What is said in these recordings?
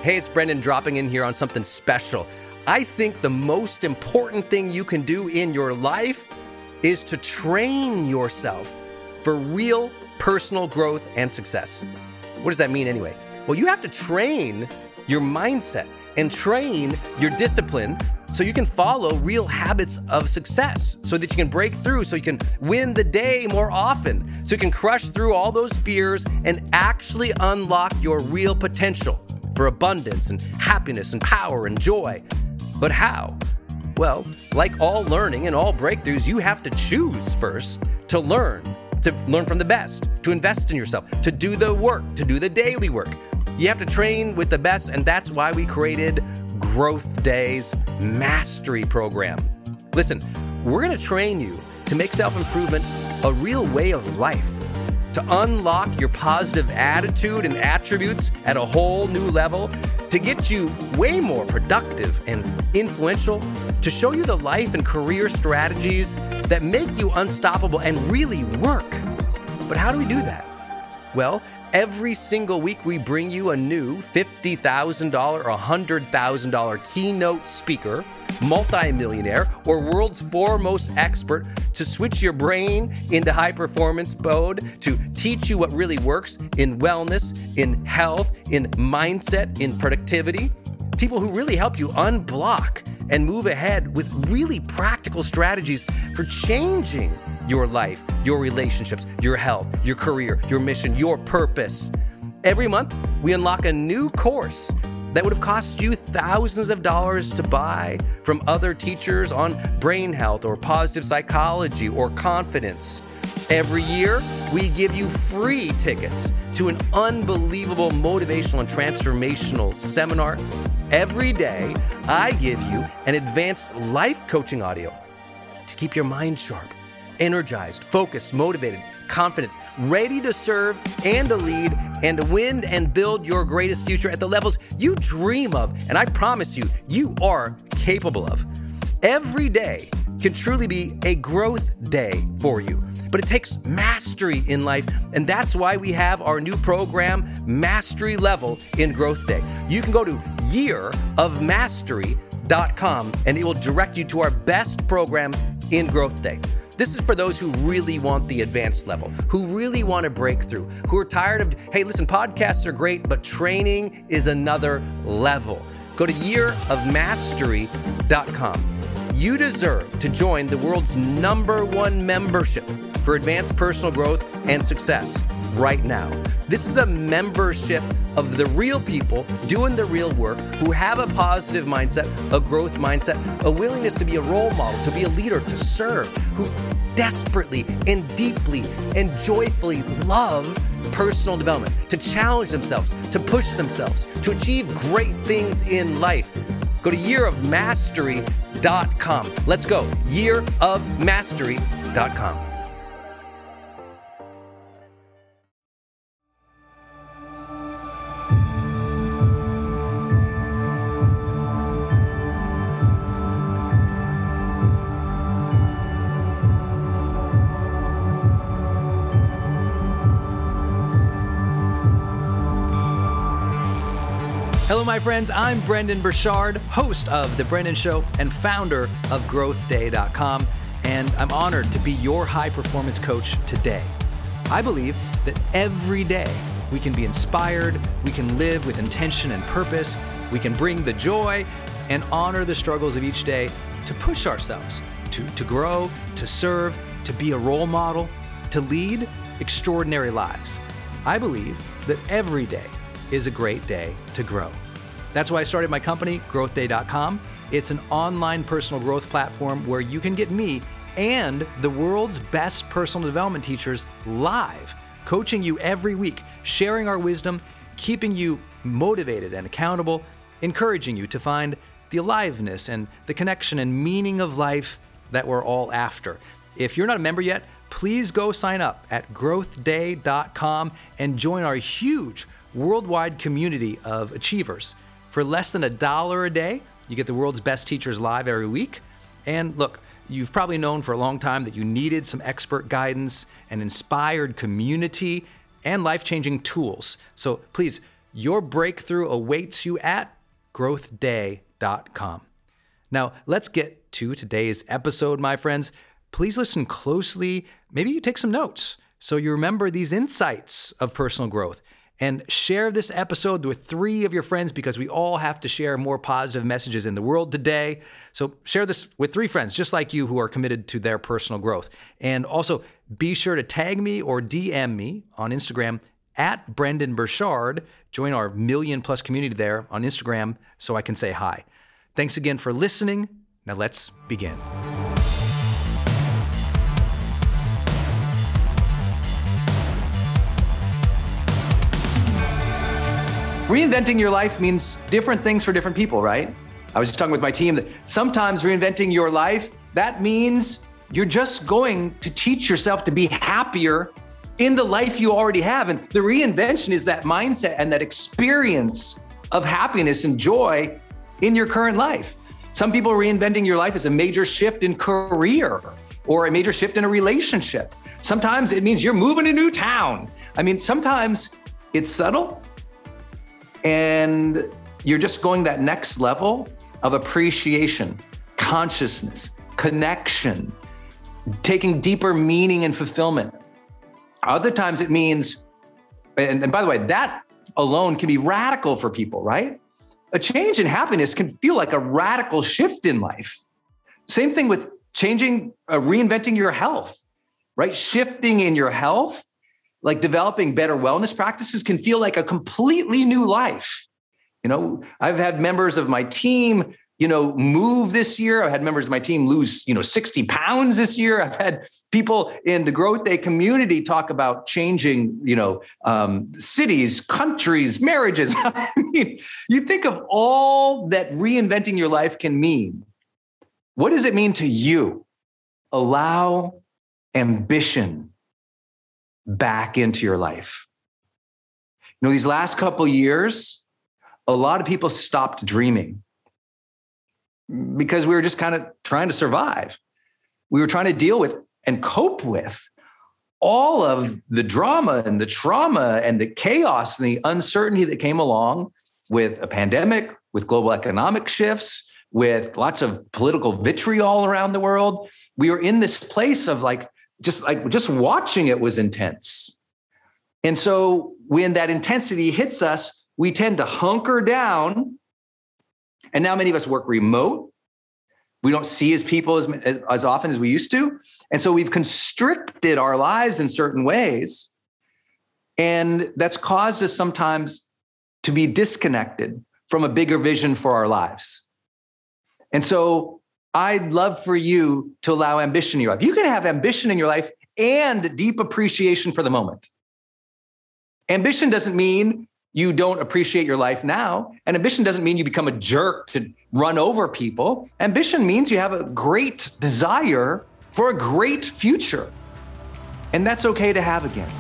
Hey, it's Brendan dropping in here on something special. I think the most important thing you can do in your life is to train yourself for real personal growth and success. What does that mean anyway? Well, you have to train your mindset and train your discipline so you can follow real habits of success, so that you can break through, so you can win the day more often, so you can crush through all those fears and actually unlock your real potential for abundance and happiness and power and joy. But how? Well, like all learning and all breakthroughs, you have to choose first to learn from the best, to invest in yourself, to do the work, to do the daily work. You have to train with the best, and that's why we created Growth Day's Mastery Program. Listen, we're going to train you to make self-improvement a real way of life, to unlock your positive attitude and attributes at a whole new level, to get you way more productive and influential, to show you the life and career strategies that make you unstoppable and really work. But how do we do that? Well, every single week we bring you a new $50,000 or $100,000 keynote speaker, multimillionaire, or world's foremost expert to switch your brain into high performance mode, to teach you what really works in wellness, in health, in mindset, in productivity. People who really help you unblock and move ahead with really practical strategies for changing your life, your relationships, your health, your career, your mission, your purpose. Every month, we unlock a new course that would have cost you thousands of dollars to buy from other teachers on brain health or positive psychology or confidence. Every year, we give you free tickets to an unbelievable motivational and transformational seminar. Every day, I give you an advanced life coaching audio to keep your mind sharp, energized, focused, motivated, confident, ready to serve and to lead and to win and build your greatest future at the levels you dream of. And I promise you, you are capable of. Every day can truly be a growth day for you. But it takes mastery in life, and that's why we have our new program, Mastery Level in Growth Day. You can go to yearofmastery.com, and it will direct you to our best program in Growth Day. This is for those who really want the advanced level, who really want to break through, who are tired of, hey, listen, podcasts are great, but training is another level. Go to yearofmastery.com. You deserve to join the world's #1 membership for advanced personal growth and success right now. This is a membership of the real people doing the real work, who have a positive mindset, a growth mindset, a willingness to be a role model, to be a leader, to serve, who desperately and deeply and joyfully love personal development, to challenge themselves, to push themselves, to achieve great things in life. Go to yearofmastery.com. Let's go. yearofmastery.com. Hello, my friends. I'm Brendon Burchard, host of The Brendan Show and founder of GrowthDay.com, and I'm honored to be your high-performance coach today. I believe that every day we can be inspired, we can live with intention and purpose, we can bring the joy and honor the struggles of each day to push ourselves, to grow, to serve, to be a role model, to lead extraordinary lives. I believe that every day is a great day to grow. That's why I started my company, GrowthDay.com. It's an online personal growth platform where you can get me and the world's best personal development teachers live, coaching you every week, sharing our wisdom, keeping you motivated and accountable, encouraging you to find the aliveness and the connection and meaning of life that we're all after. If you're not a member yet, please go sign up at GrowthDay.com and join our huge worldwide community of achievers. For less than $1 a day, you get the world's best teachers live every week. And look, you've probably known for a long time that you needed some expert guidance, an inspired community, and life-changing tools. So please Your breakthrough awaits you at growthday.com. Now, let's get to today's episode, my friends. Please listen closely. Maybe you take some notes so you remember these insights of personal growth. And share this episode with 3 of your friends, because we all have to share more positive messages in the world today. So share this with 3 friends just like you who are committed to their personal growth. And also be sure to tag me or DM me on Instagram at Brendon Burchard. Join our 1 million+ community there on Instagram so I can say hi. Thanks again for listening. Now let's begin. Reinventing your life means different things for different people, right? I was just talking with my team that sometimes reinventing your life, that means you're just going to teach yourself to be happier in the life you already have. And the reinvention is that mindset and that experience of happiness and joy in your current life. Some people reinventing your life is a major shift in career or a major shift in a relationship. Sometimes it means you're moving to a new town. I mean, sometimes it's subtle, and you're just going that next level of appreciation, consciousness, connection, taking deeper meaning and fulfillment. Other times it means, and by the way, that alone can be radical for people, right? A change in happiness can feel like a radical shift in life. Same thing with reinventing your health, right? Shifting in your health, like developing better wellness practices, can feel like a completely new life. I've had members of my team, move this year. I've had members of my team lose, 60 pounds this year. I've had people in the Growth Day community talk about changing, cities, countries, marriages. I mean, you think of all that reinventing your life can mean. What does it mean to you? Allow ambition back into your life. These last couple of years, a lot of people stopped dreaming because we were just kind of trying to survive. We were trying to deal with and cope with all of the drama and the trauma and the chaos and the uncertainty that came along with a pandemic, with global economic shifts, with lots of political vitriol around the world. We were in this place of just watching it was intense. And so when that intensity hits us, we tend to hunker down. And now many of us work remote. We don't see people as often as we used to. And so we've constricted our lives in certain ways. And that's caused us sometimes to be disconnected from a bigger vision for our lives. And so I'd love for you to allow ambition in your life. You can have ambition in your life and deep appreciation for the moment. Ambition doesn't mean you don't appreciate your life now. And ambition doesn't mean you become a jerk to run over people. Ambition means you have a great desire for a great future. And that's okay to have again.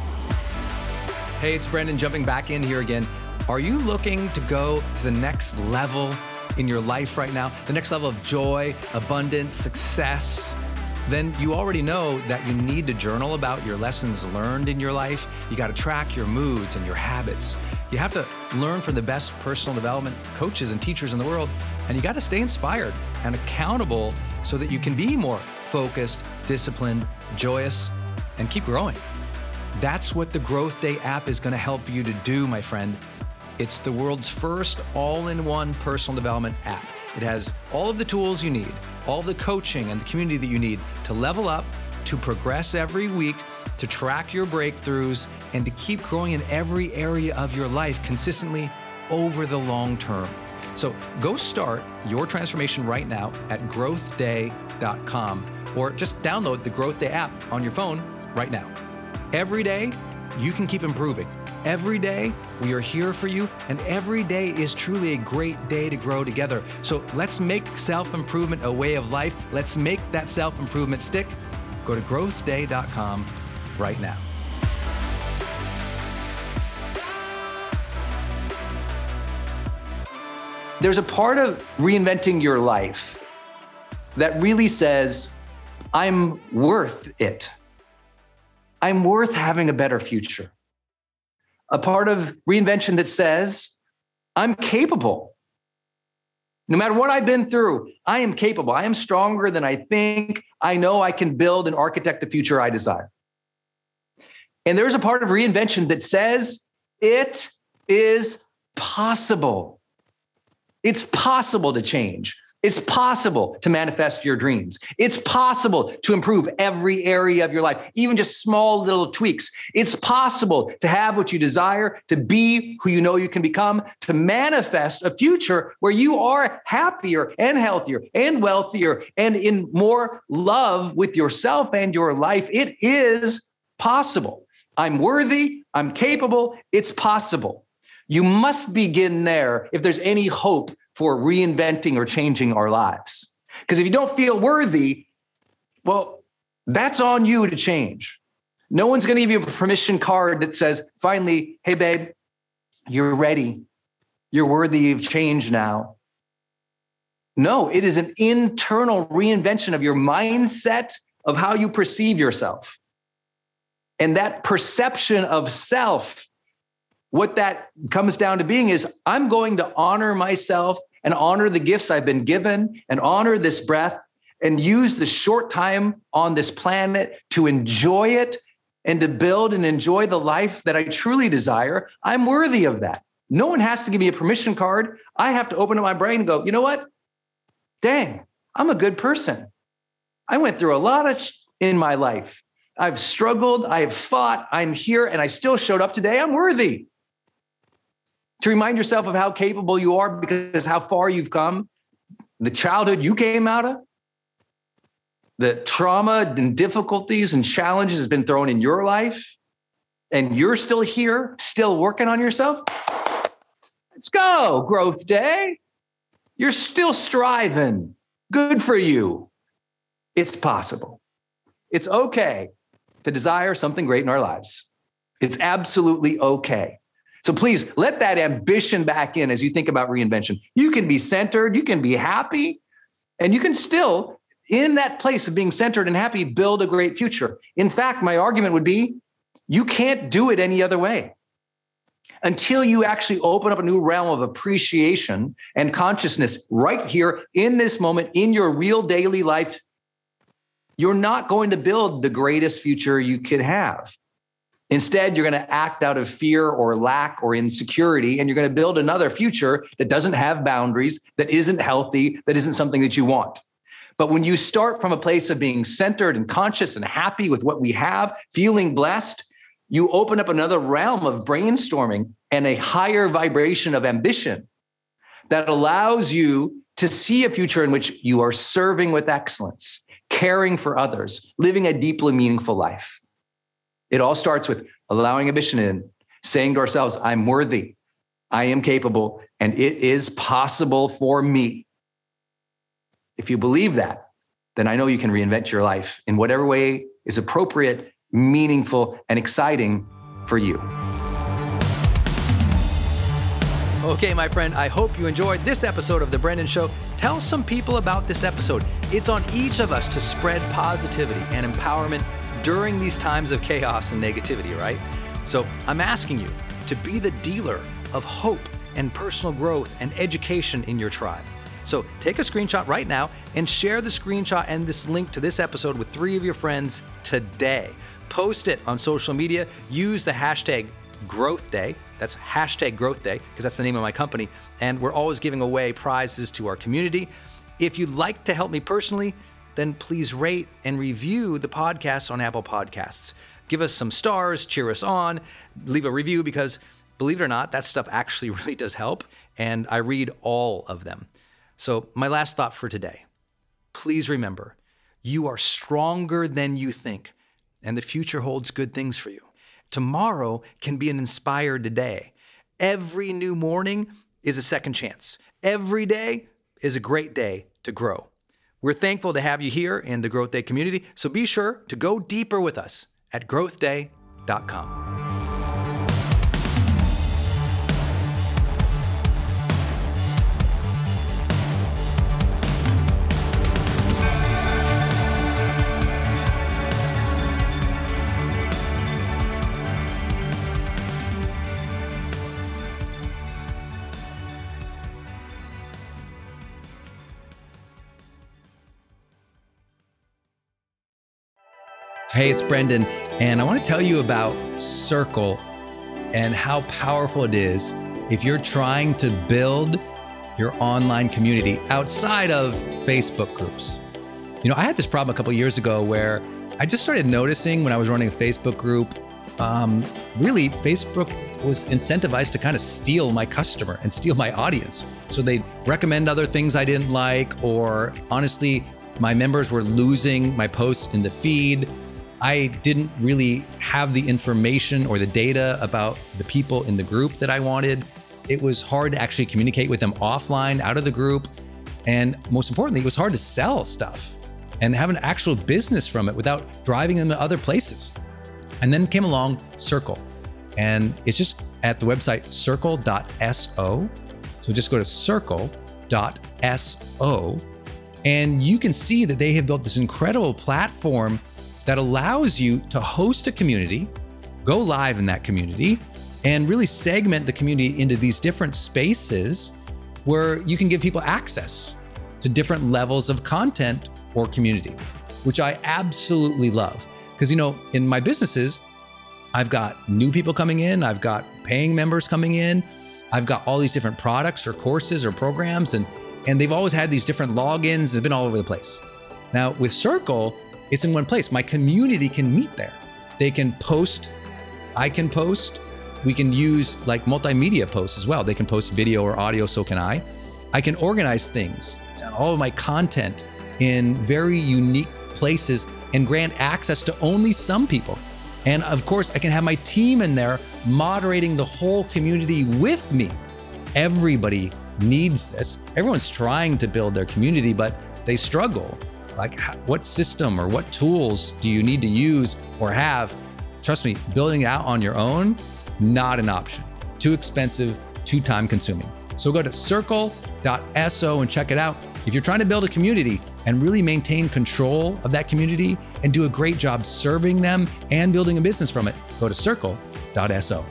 Hey, it's Brendon jumping back in here again. Are you looking to go to the next level in your life right now? The next level of joy, abundance, success? Then you already know that you need to journal about your lessons learned in your life. You got to track your moods and your habits. You have to learn from the best personal development coaches and teachers in the world. And you got to stay inspired and accountable so that you can be more focused, disciplined, joyous, and keep growing. That's what the Growth Day app is going to help you to do, my friend. It's the world's first all-in-one personal development app. It has all of the tools you need, all the coaching and the community that you need to level up, to progress every week, to track your breakthroughs, and to keep growing in every area of your life consistently over the long term. So go start your transformation right now at growthday.com, or just download the Growth Day app on your phone right now. Every day, you can keep improving. Every day, we are here for you, and every day is truly a great day to grow together. So let's make self-improvement a way of life. Let's make that self-improvement stick. Go to growthday.com right now. There's a part of reinventing your life that really says, I'm worth it. I'm worth having a better future. a part of reinvention that says, I'm capable. No matter what I've been through, I am capable. I am stronger than I think. I know I can build and architect the future I desire. And there's a part of reinvention that says it is possible. It's possible to change. It's possible to manifest your dreams. It's possible to improve every area of your life, even just small little tweaks. It's possible to have what you desire, to be who you know you can become, to manifest a future where you are happier and healthier and wealthier and in more love with yourself and your life. It is possible. I'm worthy. I'm capable. It's possible. You must begin there if there's any hope for reinventing or changing our lives. Because if you don't feel worthy, well, that's on you to change. No one's going to give you a permission card that says, finally, hey, babe, you're ready. You're worthy of change now. No, it is an internal reinvention of your mindset, of how you perceive yourself. And that perception of self, what that comes down to being is, I'm going to honor myself and honor the gifts I've been given and honor this breath and use the short time on this planet to enjoy it and to build and enjoy the life that I truly desire. I'm worthy of that. No one has to give me a permission card. I have to open up my brain and go, you know what? Dang, I'm a good person. I went through a lot in my life. I've struggled, I have fought, I'm here, and I still showed up today. I'm worthy. To remind yourself of how capable you are because how far you've come, the childhood you came out of, the trauma and difficulties and challenges has been thrown in your life, and you're still here, still working on yourself. Let's go, growth day. You're still striving. Good for you. It's possible. It's okay to desire something great in our lives. It's absolutely okay. So please let that ambition back in as you think about reinvention. You can be centered, you can be happy, and you can still, in that place of being centered and happy, build a great future. In fact, my argument would be, you can't do it any other way. Until you actually open up a new realm of appreciation and consciousness right here in this moment, in your real daily life, you're not going to build the greatest future you could have. Instead, you're going to act out of fear or lack or insecurity, and you're going to build another future that doesn't have boundaries, that isn't healthy, that isn't something that you want. But when you start from a place of being centered and conscious and happy with what we have, feeling blessed, you open up another realm of brainstorming and a higher vibration of ambition that allows you to see a future in which you are serving with excellence, caring for others, living a deeply meaningful life. It all starts with allowing ambition in, saying to ourselves, I'm worthy, I am capable, and it is possible for me. If you believe that, then I know you can reinvent your life in whatever way is appropriate, meaningful, and exciting for you. Okay, my friend, I hope you enjoyed this episode of The Brendon Show. Tell some people about this episode. It's on each of us to spread positivity and empowerment during these times of chaos and negativity, right? So I'm asking you to be the dealer of hope and personal growth and education in your tribe. So take a screenshot right now and share the screenshot and this link to this episode with 3 of your friends today. Post it on social media. Use the hashtag Growth Day. That's hashtag Growth Day because that's the name of my company. And we're always giving away prizes to our community. If you'd like to help me personally, then please rate and review the podcast on Apple Podcasts. Give us some stars, cheer us on, leave a review because, believe it or not, that stuff actually really does help, and I read all of them. So my last thought for today, please remember, you are stronger than you think, and the future holds good things for you. Tomorrow can be an inspired day. Every new morning is a second chance. Every day is a great day to grow. We're thankful to have you here in the Growth Day community, so be sure to go deeper with us at growthday.com. Hey, it's Brendan, and I want to tell you about Circle and how powerful it is if you're trying to build your online community outside of Facebook groups. You know, I had this problem a couple years ago where I just started noticing when I was running a Facebook group, really Facebook was incentivized to kind of steal my customer and steal my audience. So they'd recommend other things I didn't like, or honestly, my members were losing my posts in the feed. I didn't really have the information or the data about the people in the group that I wanted. It was hard to actually communicate with them offline, out of the group. And most importantly, it was hard to sell stuff and have an actual business from it without driving them to other places. And then came along Circle. And it's just at the website circle.so. So just go to circle.so. And you can see that they have built this incredible platform that allows you to host a community, go live in that community, and really segment the community into these different spaces where you can give people access to different levels of content or community, which I absolutely love. Because, you know, in my businesses, I've got new people coming in, I've got paying members coming in, I've got all these different products or courses or programs, and they've always had these different logins. It's been all over the place. Now with Circle, it's in one place. My community can meet there. They can post, I can post. We can use like multimedia posts as well. They can post video or audio, so can I. I can organize things, all of my content in very unique places and grant access to only some people. And of course, I can have my team in there moderating the whole community with me. Everybody needs this. Everyone's trying to build their community, but they struggle. Like, what system or what tools do you need to use or have? Trust me, building it out on your own, not an option. Too expensive, too time consuming. So go to circle.so and check it out. If you're trying to build a community and really maintain control of that community and do a great job serving them and building a business from it, go to circle.so.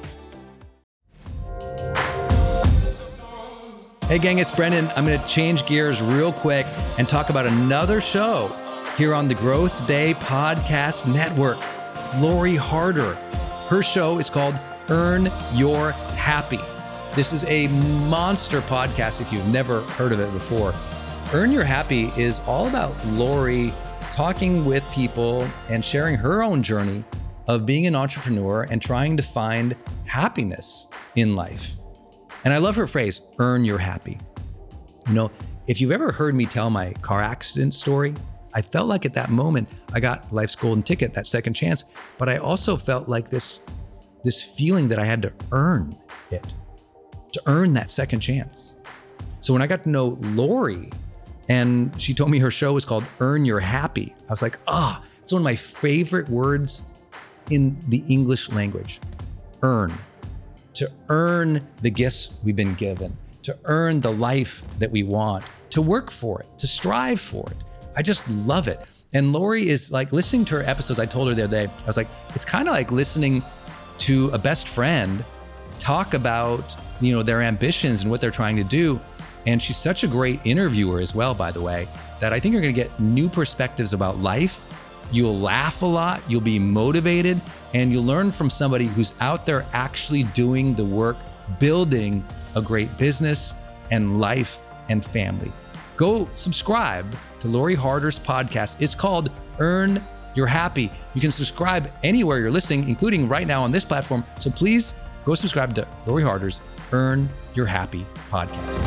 Hey gang, it's Brendan. I'm going to change gears real quick and talk about another show here on the Growth Day Podcast Network. Lori Harder. Her show is called Earn Your Happy. This is a monster podcast if you've never heard of it before. Earn Your Happy is all about Lori talking with people and sharing her own journey of being an entrepreneur and trying to find happiness in life. And I love her phrase, earn your happy. You know, if you've ever heard me tell my car accident story, I felt like at that moment, I got life's golden ticket, that second chance, but I also felt like this feeling that I had to earn it, to earn that second chance. So when I got to know Lori and she told me her show was called Earn Your Happy, I was like, it's one of my favorite words in the English language, earn. To earn the gifts we've been given, to earn the life that we want, to work for it, to strive for it. I just love it. And Lori is like, listening to her episodes, I told her the other day, I was like, it's kind of like listening to a best friend talk about, you know, their ambitions and what they're trying to do. And she's such a great interviewer as well, by the way, that I think you're going to get new perspectives about life. You'll laugh a lot, you'll be motivated, and you'll learn from somebody who's out there actually doing the work, building a great business and life and family. Go subscribe to Lori Harder's podcast. It's called Earn Your Happy. You can subscribe anywhere you're listening, including right now on this platform. So please go subscribe to Lori Harder's Earn Your Happy podcast.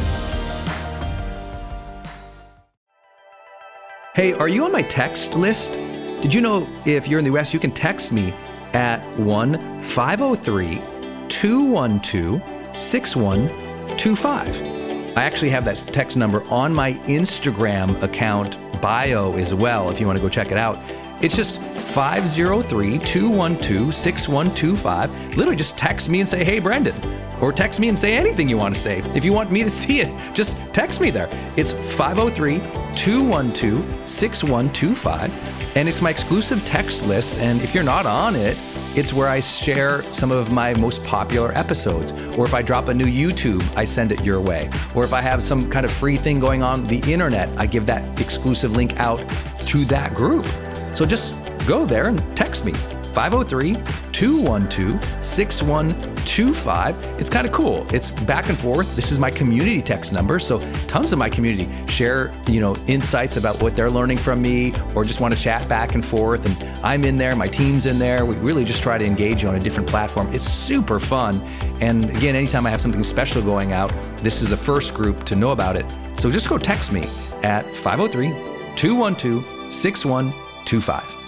Hey, are you on my text list? Did you know if you're in the US, you can text me at 1-503-212-6125. I actually have that text number on my Instagram account bio as well, if you want to go check it out. It's just 503-212-6125. Literally just text me and say, hey, Brendan. Or text me and say anything you want to say. If you want me to see it, just text me there. It's 503-212-6125. And it's my exclusive text list. And if you're not on it, it's where I share some of my most popular episodes. Or if I drop a new YouTube, I send it your way. Or if I have some kind of free thing going on the internet, I give that exclusive link out to that group. So just go there and text me, 503-212-6125. It's kind of cool. It's back and forth. This is my community text number. So tons of my community share, insights about what they're learning from me, or just want to chat back and forth. And I'm in there, my team's in there. We really just try to engage you on a different platform. It's super fun. And again, anytime I have something special going out, this is the first group to know about it. So just go text me at 503-212-6125.